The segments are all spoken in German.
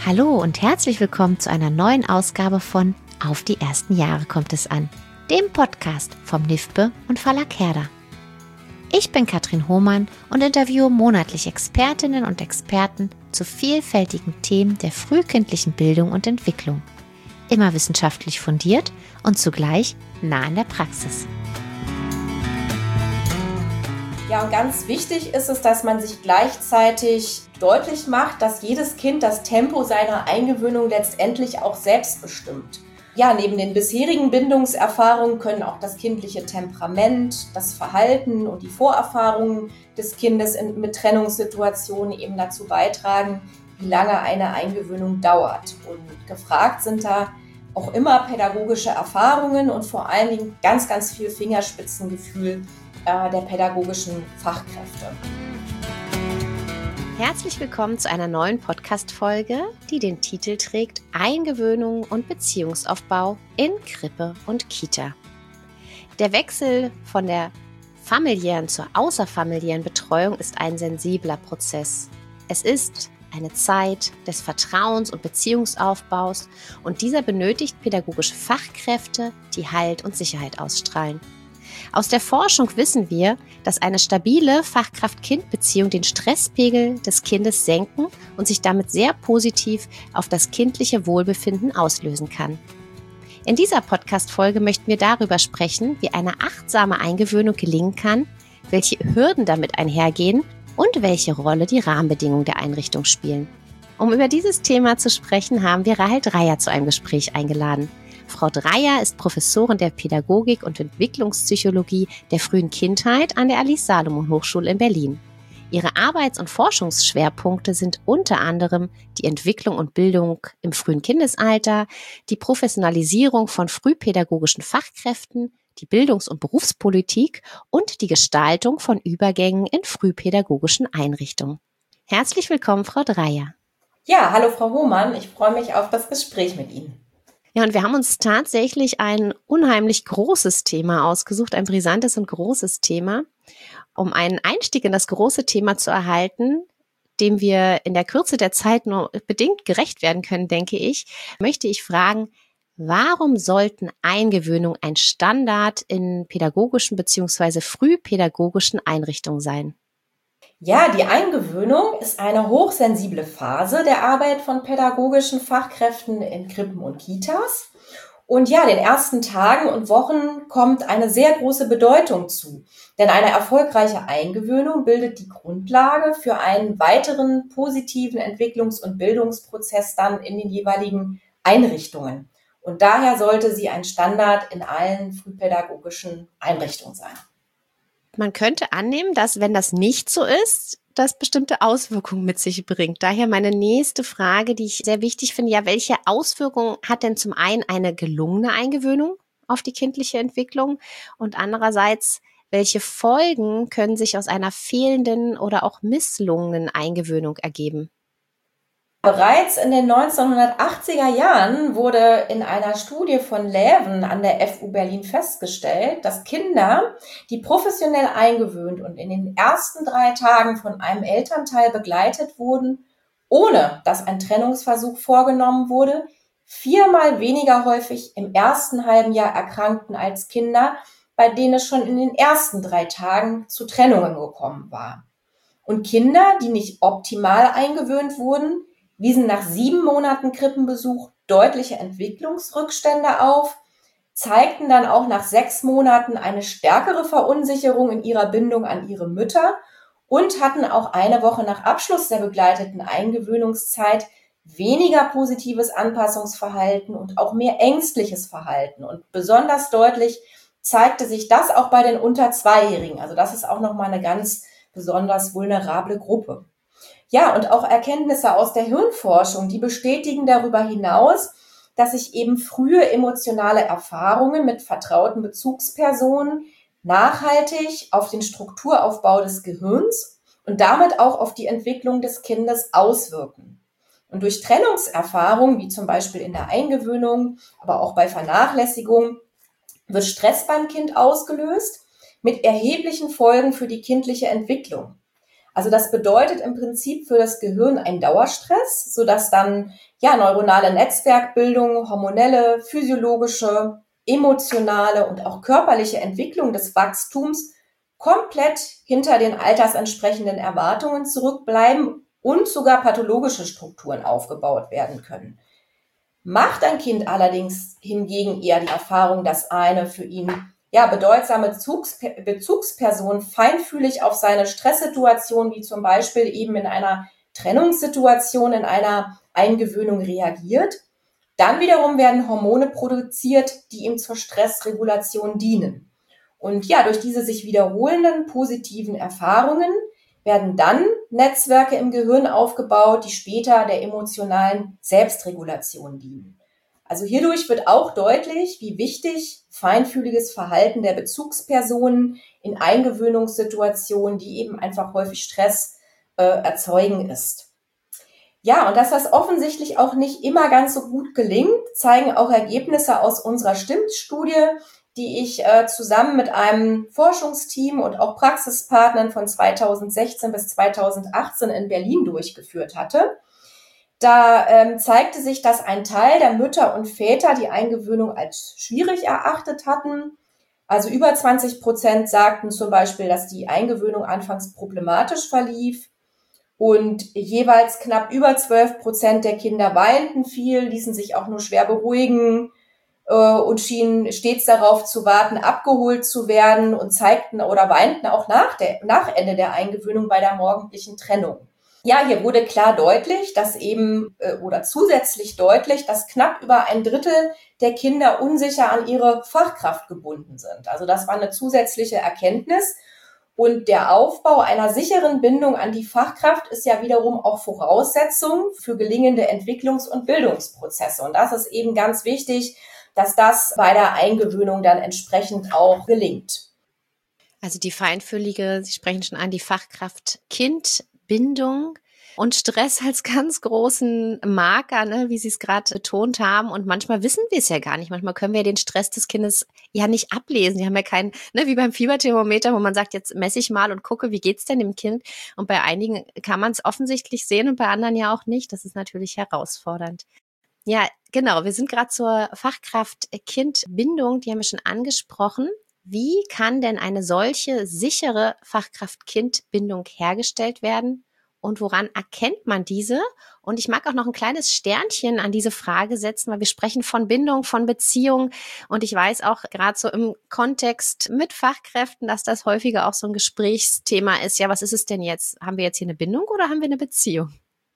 Hallo und herzlich willkommen zu einer neuen Ausgabe von Auf die ersten Jahre kommt es an, dem Podcast vom NIFBE und Verlag Herder. Ich bin Katrin Hohmann und interviewe monatlich Expertinnen und Experten zu vielfältigen Themen der frühkindlichen Bildung und Entwicklung. Immer wissenschaftlich fundiert und zugleich nah an der Praxis. Ja, und ganz wichtig ist es, dass man sich gleichzeitig deutlich macht, dass jedes Kind das Tempo seiner Eingewöhnung letztendlich auch selbst bestimmt. Ja, neben den bisherigen Bindungserfahrungen können auch das kindliche Temperament, das Verhalten und die Vorerfahrungen des Kindes mit Trennungssituationen eben dazu beitragen, wie lange eine Eingewöhnung dauert. Und gefragt sind da auch immer pädagogische Erfahrungen und vor allen Dingen ganz, ganz viel Fingerspitzengefühl der pädagogischen Fachkräfte. Herzlich willkommen zu einer neuen Podcast-Folge, die den Titel trägt Eingewöhnung und Beziehungsaufbau in Krippe und Kita. Der Wechsel von der familiären zur außerfamiliären Betreuung ist ein sensibler Prozess. Es ist eine Zeit des Vertrauens und Beziehungsaufbaus und dieser benötigt pädagogische Fachkräfte, die Halt und Sicherheit ausstrahlen. Aus der Forschung wissen wir, dass eine stabile Fachkraft-Kind-Beziehung den Stresspegel des Kindes senken und sich damit sehr positiv auf das kindliche Wohlbefinden auslösen kann. In dieser Podcast-Folge möchten wir darüber sprechen, wie eine achtsame Eingewöhnung gelingen kann, welche Hürden damit einhergehen und welche Rolle die Rahmenbedingungen der Einrichtung spielen. Um über dieses Thema zu sprechen, haben wir Rahel Dreyer zu einem Gespräch eingeladen. Frau Dreyer ist Professorin der Pädagogik und Entwicklungspsychologie der frühen Kindheit an der Alice-Salomon-Hochschule in Berlin. Ihre Arbeits- und Forschungsschwerpunkte sind unter anderem die Entwicklung und Bildung im frühen Kindesalter, die Professionalisierung von frühpädagogischen Fachkräften, die Bildungs- und Berufspolitik und die Gestaltung von Übergängen in frühpädagogischen Einrichtungen. Herzlich willkommen, Frau Dreyer. Ja, hallo Frau Hohmann, ich freue mich auf das Gespräch mit Ihnen. Ja, und wir haben uns tatsächlich ein unheimlich großes Thema ausgesucht, ein brisantes und großes Thema. Um einen Einstieg in das große Thema zu erhalten, dem wir in der Kürze der Zeit nur bedingt gerecht werden können, denke ich, möchte ich fragen, warum sollten Eingewöhnungen ein Standard in pädagogischen bzw. frühpädagogischen Einrichtungen sein? Ja, die Eingewöhnung ist eine hochsensible Phase der Arbeit von pädagogischen Fachkräften in Krippen und Kitas. Und ja, den ersten Tagen und Wochen kommt eine sehr große Bedeutung zu. Denn eine erfolgreiche Eingewöhnung bildet die Grundlage für einen weiteren positiven Entwicklungs- und Bildungsprozess dann in den jeweiligen Einrichtungen. Und daher sollte sie ein Standard in allen frühpädagogischen Einrichtungen sein. Man könnte annehmen, dass, wenn das nicht so ist, das bestimmte Auswirkungen mit sich bringt. Daher meine nächste Frage, die ich sehr wichtig finde, ja, welche Auswirkungen hat denn zum einen eine gelungene Eingewöhnung auf die kindliche Entwicklung und andererseits, welche Folgen können sich aus einer fehlenden oder auch misslungenen Eingewöhnung ergeben? Bereits in den 1980er Jahren wurde in einer Studie von Läven an der FU Berlin festgestellt, dass Kinder, die professionell eingewöhnt und in den ersten 3 Tagen von einem Elternteil begleitet wurden, ohne dass ein Trennungsversuch vorgenommen wurde, 4-mal weniger häufig im ersten halben Jahr erkrankten als Kinder, bei denen es schon in den ersten 3 Tagen zu Trennungen gekommen war. Und Kinder, die nicht optimal eingewöhnt wurden, wiesen nach 7 Monaten Krippenbesuch deutliche Entwicklungsrückstände auf, zeigten dann auch nach 6 Monaten eine stärkere Verunsicherung in ihrer Bindung an ihre Mütter und hatten auch eine Woche nach Abschluss der begleiteten Eingewöhnungszeit weniger positives Anpassungsverhalten und auch mehr ängstliches Verhalten. Und besonders deutlich zeigte sich das auch bei den unter 2-Jährigen. Also das ist auch nochmal eine ganz besonders vulnerable Gruppe. Ja, und auch Erkenntnisse aus der Hirnforschung, die bestätigen darüber hinaus, dass sich eben frühe emotionale Erfahrungen mit vertrauten Bezugspersonen nachhaltig auf den Strukturaufbau des Gehirns und damit auch auf die Entwicklung des Kindes auswirken. Und durch Trennungserfahrungen, wie zum Beispiel in der Eingewöhnung, aber auch bei Vernachlässigung, wird Stress beim Kind ausgelöst mit erheblichen Folgen für die kindliche Entwicklung. Also das bedeutet im Prinzip für das Gehirn ein Dauerstress, sodass dann neuronale Netzwerkbildung, hormonelle, physiologische, emotionale und auch körperliche Entwicklung des Wachstums komplett hinter den altersentsprechenden Erwartungen zurückbleiben und sogar pathologische Strukturen aufgebaut werden können. Macht ein Kind allerdings hingegen eher die Erfahrung, dass eine für ihn bedeutsame Bezugsperson feinfühlig auf seine Stresssituation, wie zum Beispiel eben in einer Trennungssituation, in einer Eingewöhnung reagiert, dann wiederum werden Hormone produziert, die ihm zur Stressregulation dienen. Und durch diese sich wiederholenden positiven Erfahrungen werden dann Netzwerke im Gehirn aufgebaut, die später der emotionalen Selbstregulation dienen. Also hierdurch wird auch deutlich, wie wichtig feinfühliges Verhalten der Bezugspersonen in Eingewöhnungssituationen, die eben einfach häufig Stress erzeugen, ist. Ja, und dass das offensichtlich auch nicht immer ganz so gut gelingt, zeigen auch Ergebnisse aus unserer STIMMT-Studie, die ich zusammen mit einem Forschungsteam und auch Praxispartnern von 2016 bis 2018 in Berlin durchgeführt hatte. Da zeigte sich, dass ein Teil der Mütter und Väter die Eingewöhnung als schwierig erachtet hatten. Also über 20% sagten zum Beispiel, dass die Eingewöhnung anfangs problematisch verlief. Und jeweils knapp über 12% der Kinder weinten viel, ließen sich auch nur schwer beruhigen und schienen stets darauf zu warten, abgeholt zu werden und zeigten oder weinten auch nach Ende der Eingewöhnung bei der morgendlichen Trennung. Ja, hier wurde klar deutlich, dass zusätzlich deutlich, dass knapp über ein Drittel der Kinder unsicher an ihre Fachkraft gebunden sind. Also das war eine zusätzliche Erkenntnis. Und der Aufbau einer sicheren Bindung an die Fachkraft ist ja wiederum auch Voraussetzung für gelingende Entwicklungs- und Bildungsprozesse. Und das ist eben ganz wichtig, dass das bei der Eingewöhnung dann entsprechend auch gelingt. Also die feinfühlige, Sie sprechen schon an, die Fachkraft-Kind-Bindung und Stress als ganz großen Marker, ne, wie Sie es gerade betont haben. Und manchmal wissen wir es ja gar nicht. Manchmal können wir den Stress des Kindes ja nicht ablesen. Die haben ja keinen, wie beim Fieberthermometer, wo man sagt, jetzt messe ich mal und gucke, wie geht's denn dem Kind? Und bei einigen kann man es offensichtlich sehen und bei anderen ja auch nicht. Das ist natürlich herausfordernd. Ja, genau. Wir sind gerade zur Fachkraft-Kind-Bindung, die haben wir schon angesprochen. Wie kann denn eine solche sichere Fachkraft-Kind-Bindung hergestellt werden? Und woran erkennt man diese? Und ich mag auch noch ein kleines Sternchen an diese Frage setzen, weil wir sprechen von Bindung, von Beziehung. Und ich weiß auch gerade so im Kontext mit Fachkräften, dass das häufiger auch so ein Gesprächsthema ist. Ja, was ist es denn jetzt? Haben wir jetzt hier eine Bindung oder haben wir eine Beziehung?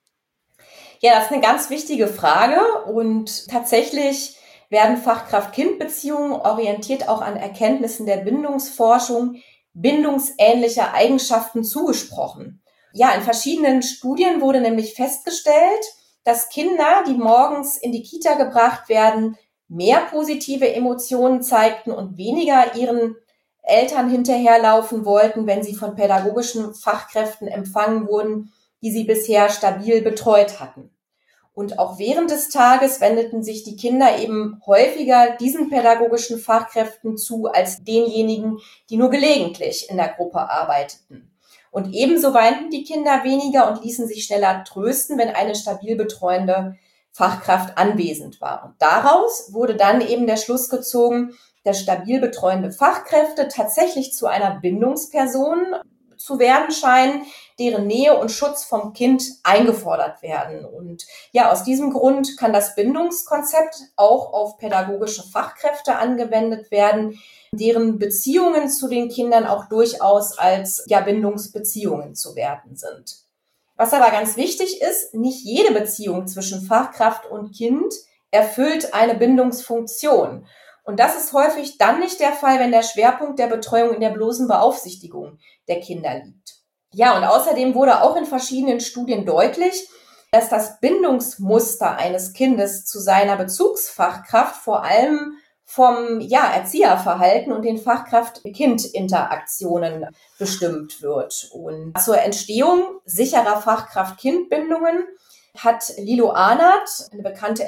Ja, das ist eine ganz wichtige Frage. Und tatsächlich werden Fachkraft-Kind-Beziehungen orientiert auch an Erkenntnissen der Bindungsforschung bindungsähnliche Eigenschaften zugesprochen. Ja, in verschiedenen Studien wurde nämlich festgestellt, dass Kinder, die morgens in die Kita gebracht werden, mehr positive Emotionen zeigten und weniger ihren Eltern hinterherlaufen wollten, wenn sie von pädagogischen Fachkräften empfangen wurden, die sie bisher stabil betreut hatten. Und auch während des Tages wendeten sich die Kinder eben häufiger diesen pädagogischen Fachkräften zu als denjenigen, die nur gelegentlich in der Gruppe arbeiteten. Und ebenso weinten die Kinder weniger und ließen sich schneller trösten, wenn eine stabil betreuende Fachkraft anwesend war. Und daraus wurde dann eben der Schluss gezogen, dass stabil betreuende Fachkräfte tatsächlich zu einer Bindungsperson zu werden scheinen, deren Nähe und Schutz vom Kind eingefordert werden. Und ja, aus diesem Grund kann das Bindungskonzept auch auf pädagogische Fachkräfte angewendet werden, deren Beziehungen zu den Kindern auch durchaus als Bindungsbeziehungen zu werten sind. Was aber ganz wichtig ist, nicht jede Beziehung zwischen Fachkraft und Kind erfüllt eine Bindungsfunktion. Und das ist häufig dann nicht der Fall, wenn der Schwerpunkt der Betreuung in der bloßen Beaufsichtigung der Kinder liegt. Ja, und außerdem wurde auch in verschiedenen Studien deutlich, dass das Bindungsmuster eines Kindes zu seiner Bezugsfachkraft vor allem vom Erzieherverhalten und den Fachkraft-Kind-Interaktionen bestimmt wird. Und zur Entstehung sicherer Fachkraft-Kind-Bindungen hat Lilo Arnert, eine bekannte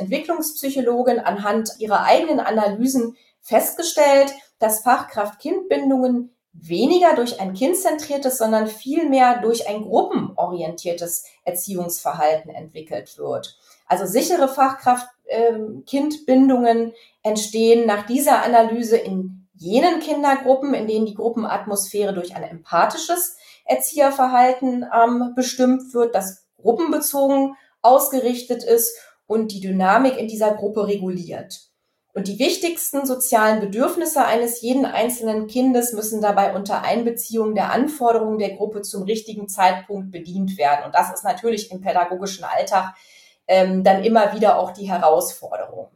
Entwicklungspsychologin, anhand ihrer eigenen Analysen festgestellt, dass Fachkraft-Kind-Bindungen weniger durch ein kindzentriertes, sondern vielmehr durch ein gruppenorientiertes Erziehungsverhalten entwickelt wird. Also sichere Fachkraft-Kind-Bindungen entstehen nach dieser Analyse in jenen Kindergruppen, in denen die Gruppenatmosphäre durch ein empathisches Erzieherverhalten bestimmt wird, das gruppenbezogen ausgerichtet ist und die Dynamik in dieser Gruppe reguliert. Und die wichtigsten sozialen Bedürfnisse eines jeden einzelnen Kindes müssen dabei unter Einbeziehung der Anforderungen der Gruppe zum richtigen Zeitpunkt bedient werden. Und das ist natürlich im pädagogischen Alltag dann immer wieder auch die Herausforderung.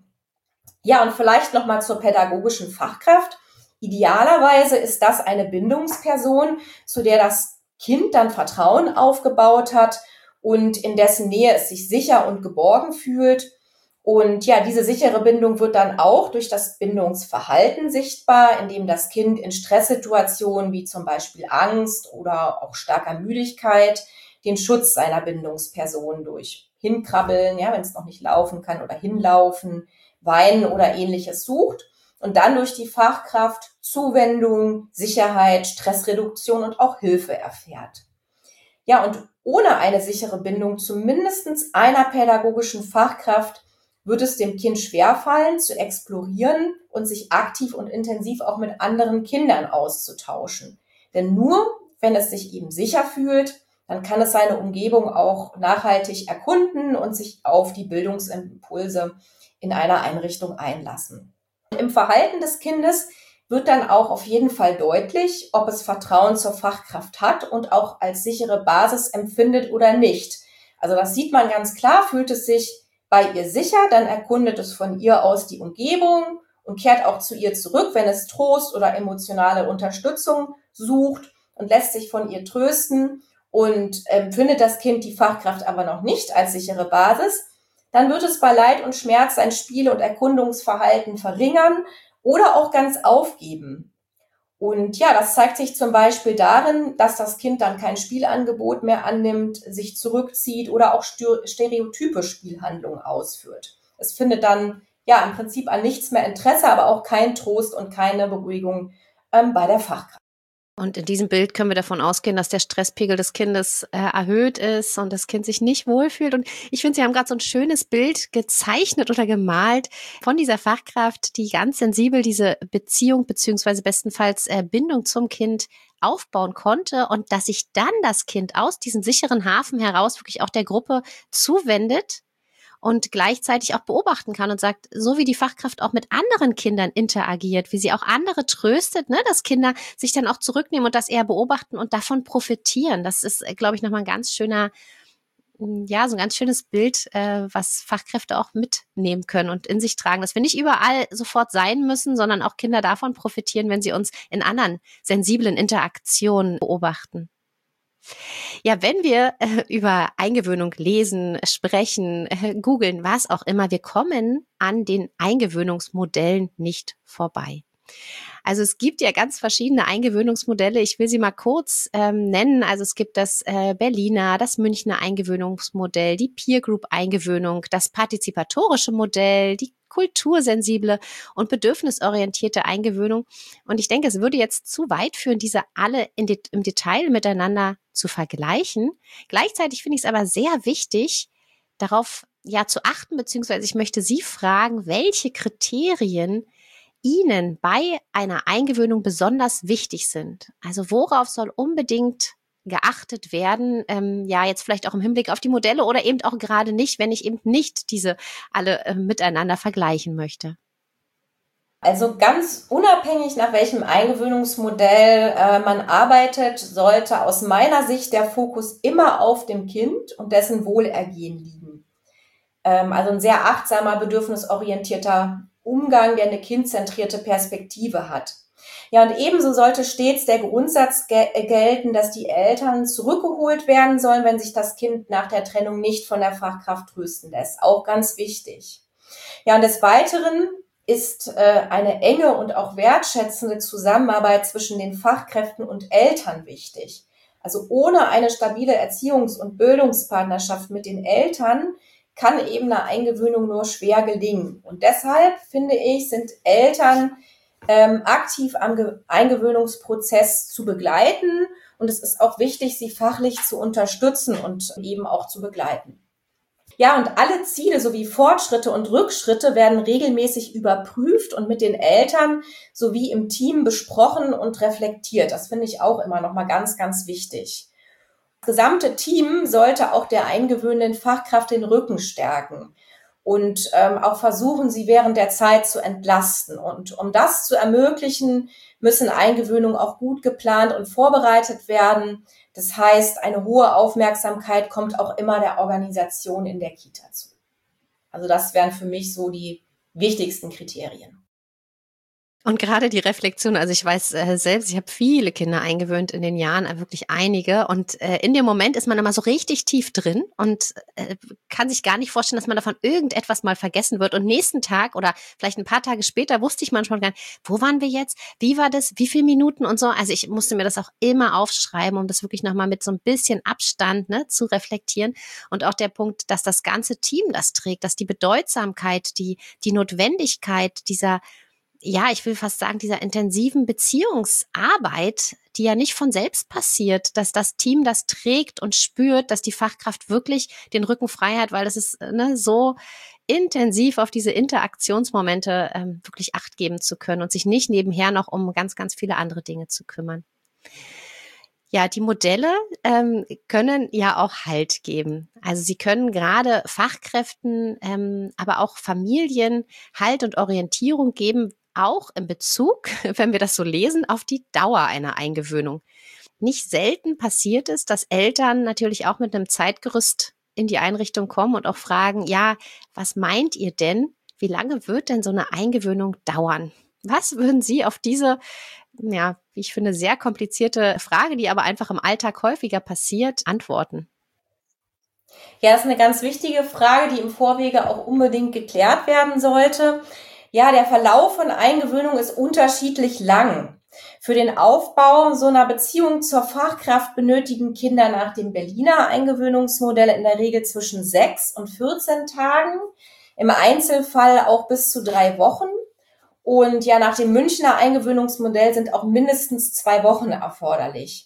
Ja, und vielleicht nochmal zur pädagogischen Fachkraft. Idealerweise ist das eine Bindungsperson, zu der das Kind dann Vertrauen aufgebaut hat und in dessen Nähe es sich sicher und geborgen fühlt. Und ja, diese sichere Bindung wird dann auch durch das Bindungsverhalten sichtbar, indem das Kind in Stresssituationen wie zum Beispiel Angst oder auch starker Müdigkeit den Schutz seiner Bindungsperson durch Hinkrabbeln, ja, wenn es noch nicht laufen kann, oder hinlaufen, weinen oder Ähnliches sucht und dann durch die Fachkraft Zuwendung, Sicherheit, Stressreduktion und auch Hilfe erfährt. Ja, und ohne eine sichere Bindung zu mindestens einer pädagogischen Fachkraft wird es dem Kind schwerfallen, zu explorieren und sich aktiv und intensiv auch mit anderen Kindern auszutauschen. Denn nur wenn es sich eben sicher fühlt, dann kann es seine Umgebung auch nachhaltig erkunden und sich auf die Bildungsimpulse in einer Einrichtung einlassen. Im Verhalten des Kindes wird dann auch auf jeden Fall deutlich, ob es Vertrauen zur Fachkraft hat und auch als sichere Basis empfindet oder nicht. Also das sieht man ganz klar, fühlt es sich bei ihr sicher, dann erkundet es von ihr aus die Umgebung und kehrt auch zu ihr zurück, wenn es Trost oder emotionale Unterstützung sucht und lässt sich von ihr trösten und empfindet das Kind die Fachkraft aber noch nicht als sichere Basis, dann wird es bei Leid und Schmerz sein Spiel- und Erkundungsverhalten verringern oder auch ganz aufgeben. Und ja, das zeigt sich zum Beispiel darin, dass das Kind dann kein Spielangebot mehr annimmt, sich zurückzieht oder auch stereotype Spielhandlungen ausführt. Es findet dann ja im Prinzip an nichts mehr Interesse, aber auch kein Trost und keine Beruhigung bei der Fachkraft. Und in diesem Bild können wir davon ausgehen, dass der Stresspegel des Kindes erhöht ist und das Kind sich nicht wohlfühlt. Und ich finde, Sie haben gerade so ein schönes Bild gezeichnet oder gemalt von dieser Fachkraft, die ganz sensibel diese Beziehung beziehungsweise bestenfalls Bindung zum Kind aufbauen konnte und dass sich dann das Kind aus diesem sicheren Hafen heraus wirklich auch der Gruppe zuwendet und gleichzeitig auch beobachten kann und sagt, so wie die Fachkraft auch mit anderen Kindern interagiert, wie sie auch andere tröstet, ne, dass Kinder sich dann auch zurücknehmen und das eher beobachten und davon profitieren. Das ist, glaube ich, nochmal ein ganz schöner, ja, so ein ganz schönes Bild, was Fachkräfte auch mitnehmen können und in sich tragen, dass wir nicht überall sofort sein müssen, sondern auch Kinder davon profitieren, wenn sie uns in anderen sensiblen Interaktionen beobachten. Ja, wenn wir über Eingewöhnung lesen, sprechen, googeln, was auch immer, wir kommen an den Eingewöhnungsmodellen nicht vorbei. Also es gibt ja ganz verschiedene Eingewöhnungsmodelle. Ich will sie mal kurz nennen. Also es gibt das Berliner, das Münchner Eingewöhnungsmodell, die Peer Group Eingewöhnung, das partizipatorische Modell, die kultursensible und bedürfnisorientierte Eingewöhnung. Und ich denke, es würde jetzt zu weit führen, diese alle im Detail miteinander zu vergleichen. Gleichzeitig finde ich es aber sehr wichtig, darauf ja zu achten, beziehungsweise ich möchte Sie fragen, welche Kriterien Ihnen bei einer Eingewöhnung besonders wichtig sind. Also worauf soll unbedingt geachtet werden, ja jetzt vielleicht auch im Hinblick auf die Modelle oder eben auch gerade nicht, wenn ich eben nicht diese alle miteinander vergleichen möchte. Also ganz unabhängig, nach welchem Eingewöhnungsmodell man arbeitet, sollte aus meiner Sicht der Fokus immer auf dem Kind und dessen Wohlergehen liegen. Also ein sehr achtsamer, bedürfnisorientierter Umgang, der eine kindzentrierte Perspektive hat. Ja, und ebenso sollte stets der Grundsatz gelten, dass die Eltern zurückgeholt werden sollen, wenn sich das Kind nach der Trennung nicht von der Fachkraft trösten lässt. Auch ganz wichtig. Ja, und des Weiteren ist eine enge und auch wertschätzende Zusammenarbeit zwischen den Fachkräften und Eltern wichtig. Also ohne eine stabile Erziehungs- und Bildungspartnerschaft mit den Eltern kann eben eine Eingewöhnung nur schwer gelingen. Und deshalb, finde ich, sind Eltern aktiv am Eingewöhnungsprozess zu begleiten. Und es ist auch wichtig, sie fachlich zu unterstützen und eben auch zu begleiten. Ja, und alle Ziele sowie Fortschritte und Rückschritte werden regelmäßig überprüft und mit den Eltern sowie im Team besprochen und reflektiert. Das finde ich auch immer noch mal ganz, ganz wichtig. Das gesamte Team sollte auch der eingewöhnenden Fachkraft den Rücken stärken und auch versuchen, sie während der Zeit zu entlasten. Und um das zu ermöglichen, müssen Eingewöhnungen auch gut geplant und vorbereitet werden. Das heißt, eine hohe Aufmerksamkeit kommt auch immer der Organisation in der Kita zu. Also das wären für mich so die wichtigsten Kriterien. Und gerade die Reflexion, also ich weiß selbst, ich habe viele Kinder eingewöhnt in den Jahren, wirklich einige. Und in dem Moment ist man immer so richtig tief drin und kann sich gar nicht vorstellen, dass man davon irgendetwas mal vergessen wird. Und nächsten Tag oder vielleicht ein paar Tage später wusste ich manchmal gar nicht, wo waren wir jetzt? Wie war das? Wie viele Minuten und so? Also ich musste mir das auch immer aufschreiben, um das wirklich nochmal mit so ein bisschen Abstand zu reflektieren. Und auch der Punkt, dass das ganze Team das trägt, dass die Bedeutsamkeit, die Notwendigkeit dieser, ja, ich will fast sagen, dieser intensiven Beziehungsarbeit, die ja nicht von selbst passiert, dass das Team das trägt und spürt, dass die Fachkraft wirklich den Rücken frei hat, weil das ist so intensiv auf diese Interaktionsmomente wirklich Acht geben zu können und sich nicht nebenher noch um ganz, ganz viele andere Dinge zu kümmern. Ja, die Modelle können ja auch Halt geben. Also sie können gerade Fachkräften, aber auch Familien Halt und Orientierung geben, auch in Bezug, wenn wir das so lesen, auf die Dauer einer Eingewöhnung. Nicht selten passiert es, dass Eltern natürlich auch mit einem Zeitgerüst in die Einrichtung kommen und auch fragen, ja, was meint ihr denn? Wie lange wird denn so eine Eingewöhnung dauern? Was würden Sie auf diese, ja, wie ich finde, sehr komplizierte Frage, die aber einfach im Alltag häufiger passiert, antworten? Ja, das ist eine ganz wichtige Frage, die im Vorwege auch unbedingt geklärt werden sollte. Ja, der Verlauf von Eingewöhnung ist unterschiedlich lang. Für den Aufbau so einer Beziehung zur Fachkraft benötigen Kinder nach dem Berliner Eingewöhnungsmodell in der Regel zwischen 6 und 14 Tagen, im Einzelfall auch bis zu 3 Wochen. Und ja, nach dem Münchner Eingewöhnungsmodell sind auch mindestens 2 Wochen erforderlich.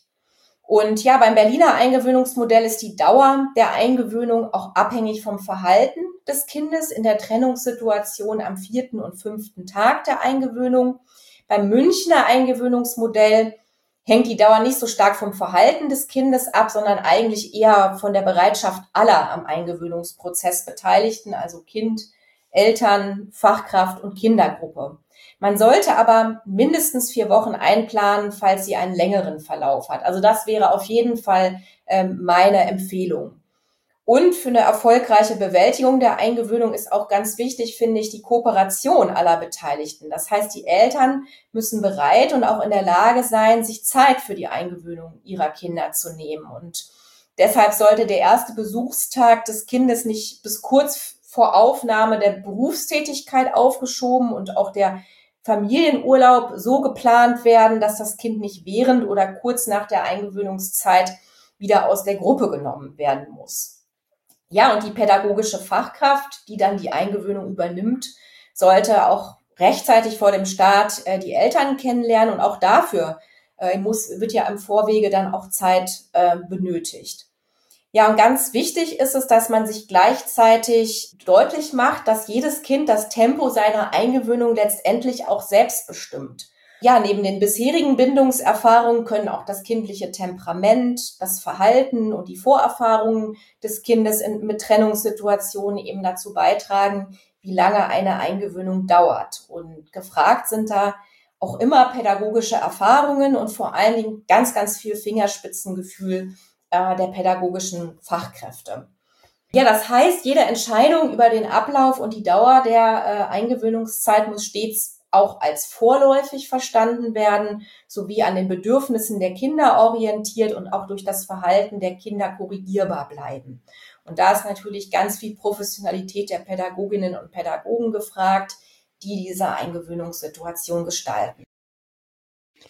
Und ja, beim Berliner Eingewöhnungsmodell ist die Dauer der Eingewöhnung auch abhängig vom Verhalten des Kindes in der Trennungssituation am 4. und 5. Tag der Eingewöhnung. Beim Münchner Eingewöhnungsmodell hängt die Dauer nicht so stark vom Verhalten des Kindes ab, sondern eigentlich eher von der Bereitschaft aller am Eingewöhnungsprozess Beteiligten, also Kind, Eltern, Fachkraft und Kindergruppe. Man sollte aber mindestens 4 Wochen einplanen, falls sie einen längeren Verlauf hat. Also das wäre auf jeden Fall meine Empfehlung. Und für eine erfolgreiche Bewältigung der Eingewöhnung ist auch ganz wichtig, finde ich, die Kooperation aller Beteiligten. Das heißt, die Eltern müssen bereit und auch in der Lage sein, sich Zeit für die Eingewöhnung ihrer Kinder zu nehmen. Und deshalb sollte der erste Besuchstag des Kindes nicht bis kurz vor Aufnahme der Berufstätigkeit aufgeschoben und auch der Familienurlaub so geplant werden, dass das Kind nicht während oder kurz nach der Eingewöhnungszeit wieder aus der Gruppe genommen werden muss. Ja, und die pädagogische Fachkraft, die dann die Eingewöhnung übernimmt, sollte auch rechtzeitig vor dem Start die Eltern kennenlernen und auch dafür wird ja im Vorwege dann auch Zeit benötigt. Ja, und ganz wichtig ist es, dass man sich gleichzeitig deutlich macht, dass jedes Kind das Tempo seiner Eingewöhnung letztendlich auch selbst bestimmt. Ja, neben den bisherigen Bindungserfahrungen können auch das kindliche Temperament, das Verhalten und die Vorerfahrungen des Kindes mit Trennungssituationen eben dazu beitragen, wie lange eine Eingewöhnung dauert. Und gefragt sind da auch immer pädagogische Erfahrungen und vor allen Dingen ganz, ganz viel Fingerspitzengefühl der pädagogischen Fachkräfte. Ja, das heißt, jede Entscheidung über den Ablauf und die Dauer der Eingewöhnungszeit muss stets auch als vorläufig verstanden werden, sowie an den Bedürfnissen der Kinder orientiert und auch durch das Verhalten der Kinder korrigierbar bleiben. Und da ist natürlich ganz viel Professionalität der Pädagoginnen und Pädagogen gefragt, die diese Eingewöhnungssituation gestalten.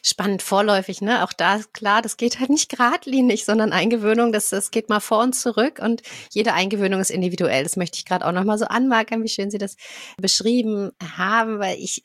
Spannend vorläufig, ne? Auch da ist klar, das geht halt nicht geradlinig, sondern Eingewöhnung, das geht mal vor und zurück und jede Eingewöhnung ist individuell. Das möchte ich gerade auch nochmal so anmerken, wie schön Sie das beschrieben haben, weil ich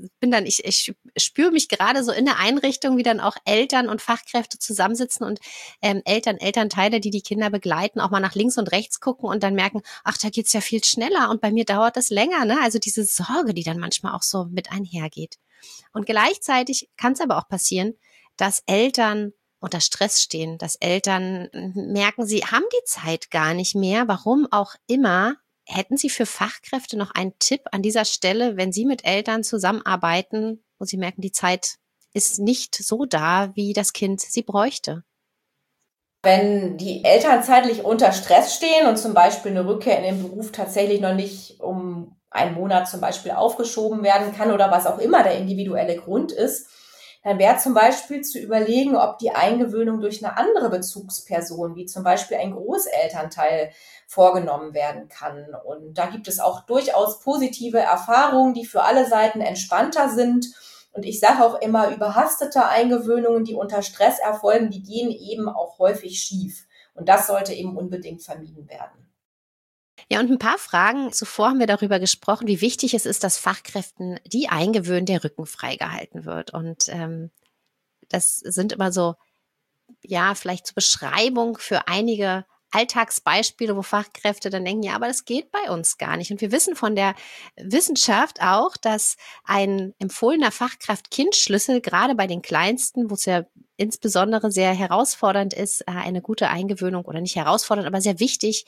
spüre mich gerade so in der Einrichtung, wie dann auch Eltern und Fachkräfte zusammensitzen und Elternteile, die die Kinder begleiten, auch mal nach links und rechts gucken und dann merken, ach, da geht's ja viel schneller und bei mir dauert das länger, ne? Also diese Sorge, die dann manchmal auch so mit einhergeht. Und gleichzeitig kann es aber auch passieren, dass Eltern unter Stress stehen, dass Eltern merken, sie haben die Zeit gar nicht mehr, warum auch immer. Hätten Sie für Fachkräfte noch einen Tipp an dieser Stelle, wenn Sie mit Eltern zusammenarbeiten und Sie merken, die Zeit ist nicht so da, wie das Kind sie bräuchte? Wenn die Eltern zeitlich unter Stress stehen und zum Beispiel eine Rückkehr in den Beruf tatsächlich noch nicht um einen Monat zum Beispiel aufgeschoben werden kann oder was auch immer der individuelle Grund ist, dann wäre zum Beispiel zu überlegen, ob die Eingewöhnung durch eine andere Bezugsperson, wie zum Beispiel ein Großelternteil, vorgenommen werden kann. Und da gibt es auch durchaus positive Erfahrungen, die für alle Seiten entspannter sind. Und ich sage auch immer, überhastete Eingewöhnungen, die unter Stress erfolgen, die gehen eben auch häufig schief. Und das sollte eben unbedingt vermieden werden. Ja, und ein paar Fragen zuvor haben wir darüber gesprochen, wie wichtig es ist, dass Fachkräften, die eingewöhnen, der Rücken freigehalten wird. Und das sind immer so, ja, vielleicht zur Beschreibung für einige Alltagsbeispiele, wo Fachkräfte dann denken, ja, aber das geht bei uns gar nicht. Und wir wissen von der Wissenschaft auch, dass ein empfohlener Fachkraft-Kind-Schlüssel gerade bei den Kleinsten, wo es ja insbesondere sehr herausfordernd ist, eine gute Eingewöhnung oder nicht herausfordernd, aber sehr wichtig,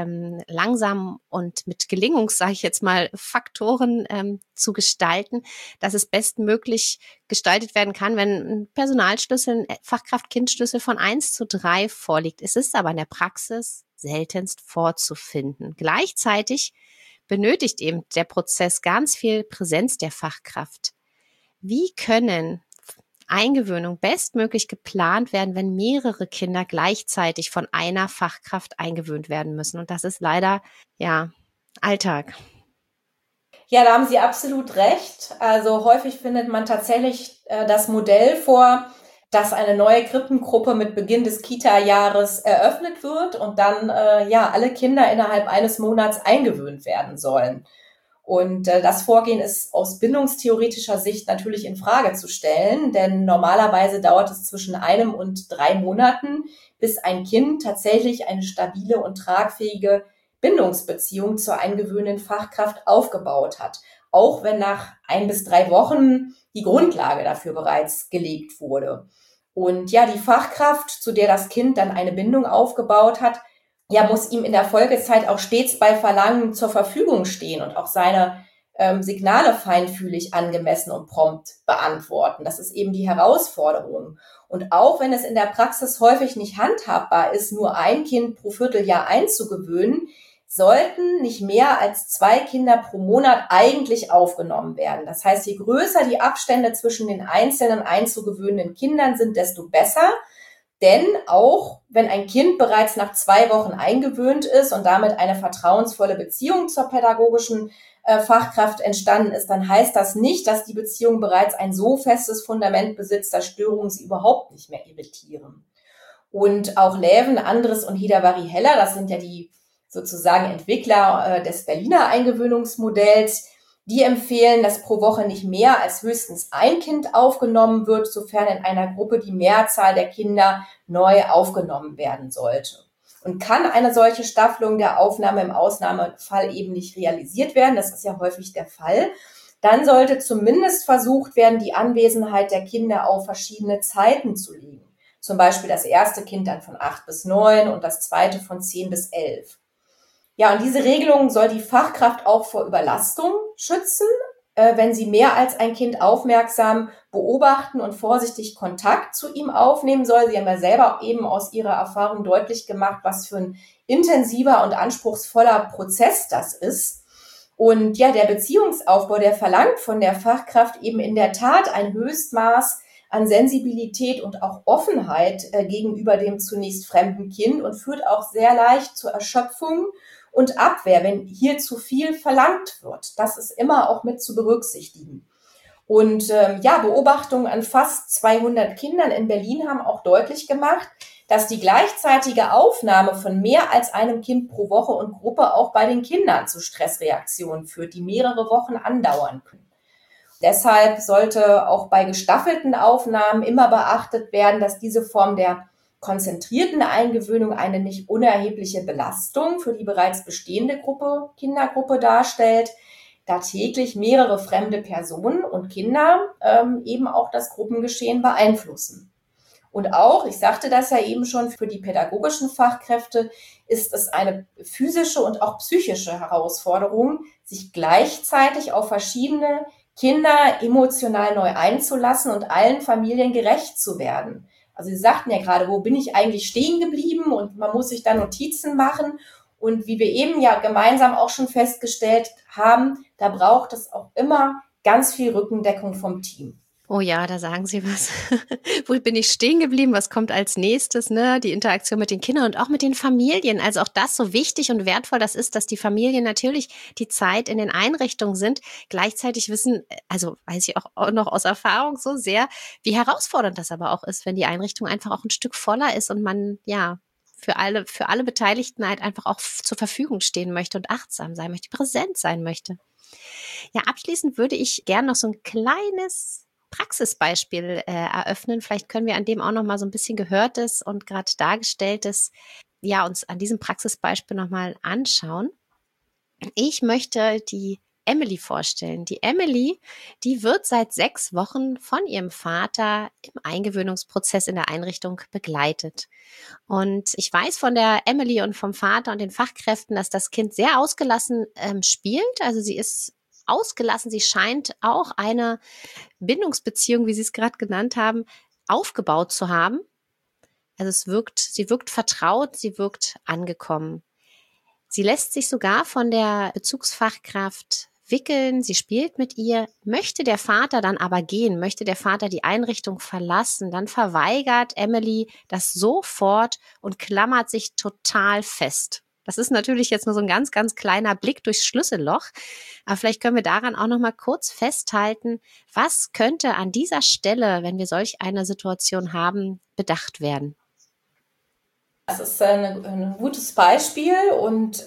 langsam und mit sage ich jetzt mal, Faktoren zu gestalten, dass es bestmöglich gestaltet werden kann, wenn ein Personalschlüssel, ein Fachkraft-Kind-Schlüssel von 1:3 vorliegt. Es ist aber in der Praxis seltenst vorzufinden. Gleichzeitig benötigt eben der Prozess ganz viel Präsenz der Fachkraft. Wie können Eingewöhnung bestmöglich geplant werden, wenn mehrere Kinder gleichzeitig von einer Fachkraft eingewöhnt werden müssen? Und das ist leider, ja, Alltag. Ja, da haben Sie absolut recht. Also häufig findet man tatsächlich das Modell vor, dass eine neue Krippengruppe mit Beginn des Kita-Jahres eröffnet wird und dann alle Kinder innerhalb eines Monats eingewöhnt werden sollen. Und das Vorgehen ist aus bindungstheoretischer Sicht natürlich in Frage zu stellen, denn normalerweise dauert es zwischen 1 und 3 Monaten, bis ein Kind tatsächlich eine stabile und tragfähige Bindungsbeziehung zur eingewöhnten Fachkraft aufgebaut hat, auch wenn nach 1 bis 3 Wochen die Grundlage dafür bereits gelegt wurde. Und ja, die Fachkraft, zu der das Kind dann eine Bindung aufgebaut hat, ja, muss ihm in der Folgezeit auch stets bei Verlangen zur Verfügung stehen und auch seine Signale feinfühlig, angemessen und prompt beantworten. Das ist eben die Herausforderung. Und auch wenn es in der Praxis häufig nicht handhabbar ist, nur ein Kind pro Vierteljahr einzugewöhnen, sollten nicht mehr als 2 Kinder pro Monat eigentlich aufgenommen werden. Das heißt, je größer die Abstände zwischen den einzelnen einzugewöhnenden Kindern sind, desto besser. Denn auch wenn ein Kind bereits nach 2 Wochen eingewöhnt ist und damit eine vertrauensvolle Beziehung zur pädagogischen Fachkraft entstanden ist, dann heißt das nicht, dass die Beziehung bereits ein so festes Fundament besitzt, dass Störungen sie überhaupt nicht mehr irritieren. Und auch Läven, Andres und Hidavari Heller, das sind ja die sozusagen Entwickler des Berliner Eingewöhnungsmodells, die empfehlen, dass pro Woche nicht mehr als höchstens ein Kind aufgenommen wird, sofern in einer Gruppe die Mehrzahl der Kinder neu aufgenommen werden sollte. Und kann eine solche Staffelung der Aufnahme im Ausnahmefall eben nicht realisiert werden, das ist ja häufig der Fall, dann sollte zumindest versucht werden, die Anwesenheit der Kinder auf verschiedene Zeiten zu legen. Zum Beispiel das erste Kind dann von 8 bis 9 und das zweite von 10 bis 11. Ja, und diese Regelung soll die Fachkraft auch vor Überlastung schützen, wenn sie mehr als ein Kind aufmerksam beobachten und vorsichtig Kontakt zu ihm aufnehmen soll. Sie haben ja selber auch eben aus Ihrer Erfahrung deutlich gemacht, was für ein intensiver und anspruchsvoller Prozess das ist. Und ja, der Beziehungsaufbau, der verlangt von der Fachkraft eben in der Tat ein Höchstmaß an Sensibilität und auch Offenheit gegenüber dem zunächst fremden Kind und führt auch sehr leicht zur Erschöpfung und Abwehr, wenn hier zu viel verlangt wird. Das ist immer auch mit zu berücksichtigen. Und Beobachtungen an fast 200 Kindern in Berlin haben auch deutlich gemacht, dass die gleichzeitige Aufnahme von mehr als einem Kind pro Woche und Gruppe auch bei den Kindern zu Stressreaktionen führt, die mehrere Wochen andauern können. Deshalb sollte auch bei gestaffelten Aufnahmen immer beachtet werden, dass diese Form der konzentrierten Eingewöhnung eine nicht unerhebliche Belastung für die bereits bestehende Kindergruppe darstellt, da täglich mehrere fremde Personen und Kinder eben auch das Gruppengeschehen beeinflussen. Und auch, ich sagte das ja eben schon, für die pädagogischen Fachkräfte ist es eine physische und auch psychische Herausforderung, sich gleichzeitig auf verschiedene Kinder emotional neu einzulassen und allen Familien gerecht zu werden. Also Sie sagten ja gerade, wo bin ich eigentlich stehen geblieben? Und man muss sich da Notizen machen. Und wie wir eben ja gemeinsam auch schon festgestellt haben, da braucht es auch immer ganz viel Rückendeckung vom Team. Oh ja, da sagen Sie was. Wo bin ich stehen geblieben? Was kommt als nächstes? Ne? Die Interaktion mit den Kindern und auch mit den Familien. Also auch das so wichtig und wertvoll das ist, dass die Familien natürlich die Zeit in den Einrichtungen sind. Gleichzeitig wissen, also weiß ich auch noch aus Erfahrung so sehr, wie herausfordernd das aber auch ist, wenn die Einrichtung einfach auch ein Stück voller ist und man ja für alle Beteiligten halt einfach auch zur Verfügung stehen möchte und achtsam sein möchte, präsent sein möchte. Ja, abschließend würde ich gerne noch so ein kleines Praxisbeispiel eröffnen. Vielleicht können wir an dem auch noch mal so ein bisschen Gehörtes und gerade Dargestelltes, ja, uns an diesem Praxisbeispiel noch mal anschauen. Ich möchte die Emily vorstellen. Die Emily, die wird seit 6 Wochen von ihrem Vater im Eingewöhnungsprozess in der Einrichtung begleitet. Und ich weiß von der Emily und vom Vater und den Fachkräften, dass das Kind sehr ausgelassen spielt. Also sie ist ausgelassen. Sie scheint auch eine Bindungsbeziehung, wie Sie es gerade genannt haben, aufgebaut zu haben. Also sie wirkt vertraut, sie wirkt angekommen. Sie lässt sich sogar von der Bezugsfachkraft wickeln, sie spielt mit ihr. Möchte der Vater dann aber gehen, möchte der Vater die Einrichtung verlassen, dann verweigert Emily das sofort und klammert sich total fest. Das ist natürlich jetzt nur so ein ganz, ganz kleiner Blick durchs Schlüsselloch. Aber vielleicht können wir daran auch noch mal kurz festhalten, was könnte an dieser Stelle, wenn wir solch eine Situation haben, bedacht werden? Das ist ein gutes Beispiel und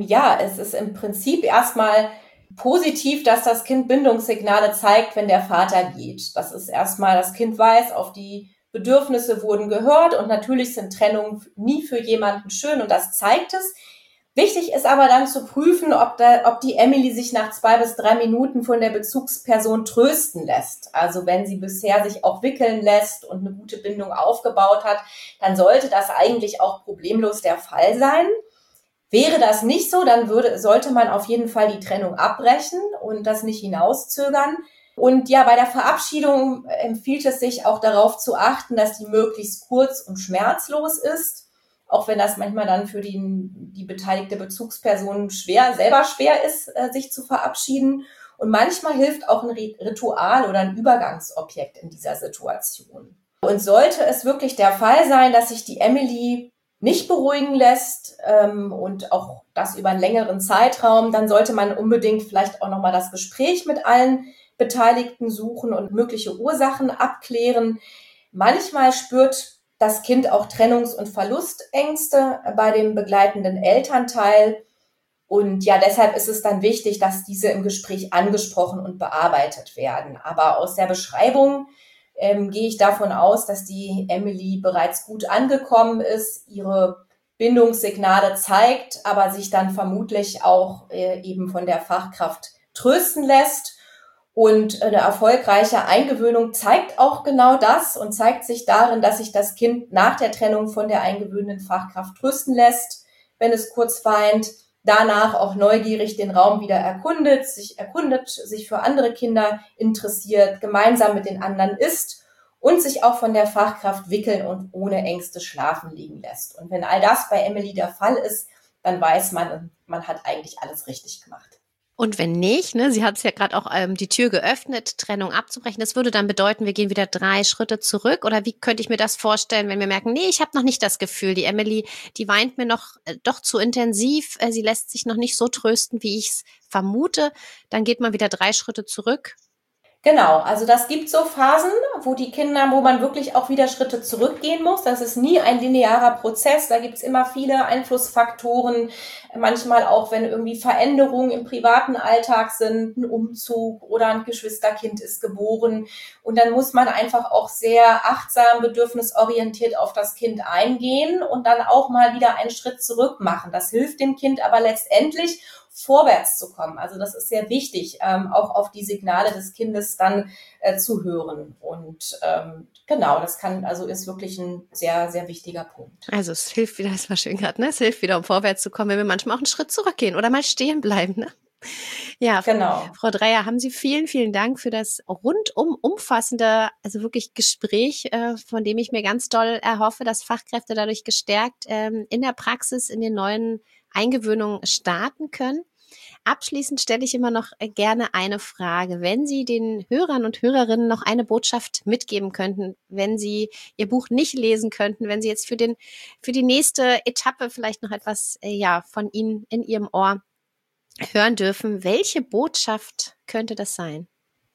es ist im Prinzip erstmal positiv, dass das Kind Bindungssignale zeigt, wenn der Vater geht. Das ist erstmal, das Kind weiß, auf die Bedürfnisse wurden gehört und natürlich sind Trennungen nie für jemanden schön und das zeigt es. Wichtig ist aber dann zu prüfen, ob die Emily sich nach 2 bis 3 Minuten von der Bezugsperson trösten lässt. Also wenn sie bisher sich auch wickeln lässt und eine gute Bindung aufgebaut hat, dann sollte das eigentlich auch problemlos der Fall sein. Wäre das nicht so, dann sollte man auf jeden Fall die Trennung abbrechen und das nicht hinauszögern. Und ja, bei der Verabschiedung empfiehlt es sich auch darauf zu achten, dass die möglichst kurz und schmerzlos ist. Auch wenn das manchmal dann für die beteiligte Bezugsperson selber schwer ist, sich zu verabschieden. Und manchmal hilft auch ein Ritual oder ein Übergangsobjekt in dieser Situation. Und sollte es wirklich der Fall sein, dass sich die Emily nicht beruhigen lässt und auch das über einen längeren Zeitraum, dann sollte man unbedingt vielleicht auch nochmal das Gespräch mit allen Beteiligten suchen und mögliche Ursachen abklären. Manchmal spürt das Kind auch Trennungs- und Verlustängste bei dem begleitenden Elternteil. Und ja, deshalb ist es dann wichtig, dass diese im Gespräch angesprochen und bearbeitet werden. Aber aus der Beschreibung gehe ich davon aus, dass die Emily bereits gut angekommen ist, ihre Bindungssignale zeigt, aber sich dann vermutlich auch eben von der Fachkraft trösten lässt. Und eine erfolgreiche Eingewöhnung zeigt auch genau das und zeigt sich darin, dass sich das Kind nach der Trennung von der eingewöhnenden Fachkraft trösten lässt, wenn es kurz weint, danach auch neugierig den Raum wieder erkundet, sich für andere Kinder interessiert, gemeinsam mit den anderen isst und sich auch von der Fachkraft wickeln und ohne Ängste schlafen liegen lässt. Und wenn all das bei Emily der Fall ist, dann weiß man, man hat eigentlich alles richtig gemacht. Und wenn nicht, ne, sie hat es ja gerade auch die Tür geöffnet, Trennung abzubrechen, das würde dann bedeuten, wir gehen wieder 3 Schritte zurück? Oder wie könnte ich mir das vorstellen, wenn wir merken, nee, ich habe noch nicht das Gefühl, die Emily, die weint mir noch doch zu intensiv, sie lässt sich noch nicht so trösten, wie ich es vermute, dann geht man wieder 3 Schritte zurück? Genau, also das gibt so Phasen, wo man wirklich auch wieder Schritte zurückgehen muss. Das ist nie ein linearer Prozess. Da gibt's immer viele Einflussfaktoren. Manchmal auch, wenn irgendwie Veränderungen im privaten Alltag sind, ein Umzug oder ein Geschwisterkind ist geboren. Und dann muss man einfach auch sehr achtsam, bedürfnisorientiert auf das Kind eingehen und dann auch mal wieder einen Schritt zurück machen. Das hilft dem Kind aber letztendlich, vorwärts zu kommen. Also das ist sehr wichtig, auch auf die Signale des Kindes dann zu hören. Und genau, ist wirklich ein sehr, sehr wichtiger Punkt. Also es hilft wieder, das war schön gerade, ne? Es hilft wieder, um vorwärts zu kommen, wenn wir manchmal auch einen Schritt zurückgehen oder mal stehen bleiben, ne? Ja, genau. Frau Dreyer, haben Sie vielen, vielen Dank für das rundum umfassende, also wirklich Gespräch, von dem ich mir ganz doll erhoffe, dass Fachkräfte dadurch gestärkt in der Praxis in den neuen Eingewöhnungen starten können. Abschließend stelle ich immer noch gerne eine Frage. Wenn Sie den Hörern und Hörerinnen noch eine Botschaft mitgeben könnten, wenn Sie Ihr Buch nicht lesen könnten, wenn Sie jetzt für die nächste Etappe vielleicht noch etwas von Ihnen in Ihrem Ohr hören dürfen, welche Botschaft könnte das sein?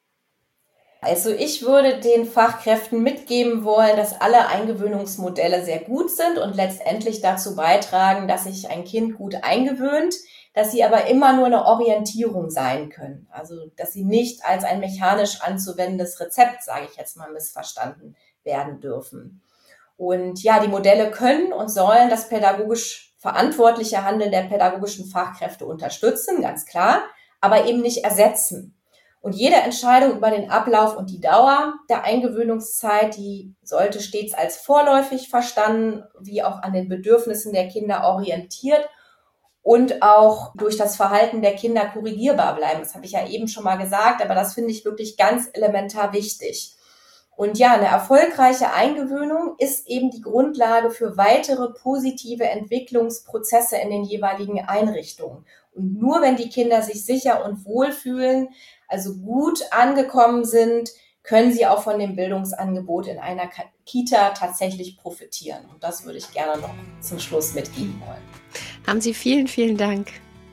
Also ich würde den Fachkräften mitgeben wollen, dass alle Eingewöhnungsmodelle sehr gut sind und letztendlich dazu beitragen, dass sich ein Kind gut eingewöhnt, dass sie aber immer nur eine Orientierung sein können. Also dass sie nicht als ein mechanisch anzuwendendes Rezept, sage ich jetzt mal, missverstanden werden dürfen. Und ja, die Modelle können und sollen das pädagogisch verantwortliche Handeln der pädagogischen Fachkräfte unterstützen, ganz klar, aber eben nicht ersetzen. Und jede Entscheidung über den Ablauf und die Dauer der Eingewöhnungszeit, die sollte stets als vorläufig verstanden, wie auch an den Bedürfnissen der Kinder orientiert und auch durch das Verhalten der Kinder korrigierbar bleiben. Das habe ich ja eben schon mal gesagt, aber das finde ich wirklich ganz elementar wichtig. Und ja, eine erfolgreiche Eingewöhnung ist eben die Grundlage für weitere positive Entwicklungsprozesse in den jeweiligen Einrichtungen. Und nur wenn die Kinder sich sicher und wohl fühlen, also gut angekommen sind, können sie auch von dem Bildungsangebot in einer Kita tatsächlich profitieren. Und das würde ich gerne noch zum Schluss mitgeben wollen. Haben Sie vielen, vielen Dank.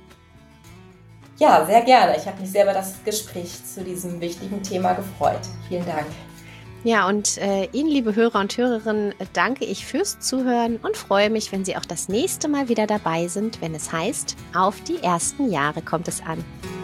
Ja, sehr gerne. Ich habe mich sehr über das Gespräch zu diesem wichtigen Thema gefreut. Vielen Dank. Ja, und Ihnen, liebe Hörer und Hörerinnen, danke ich fürs Zuhören und freue mich, wenn Sie auch das nächste Mal wieder dabei sind, wenn es heißt, auf die ersten Jahre kommt es an.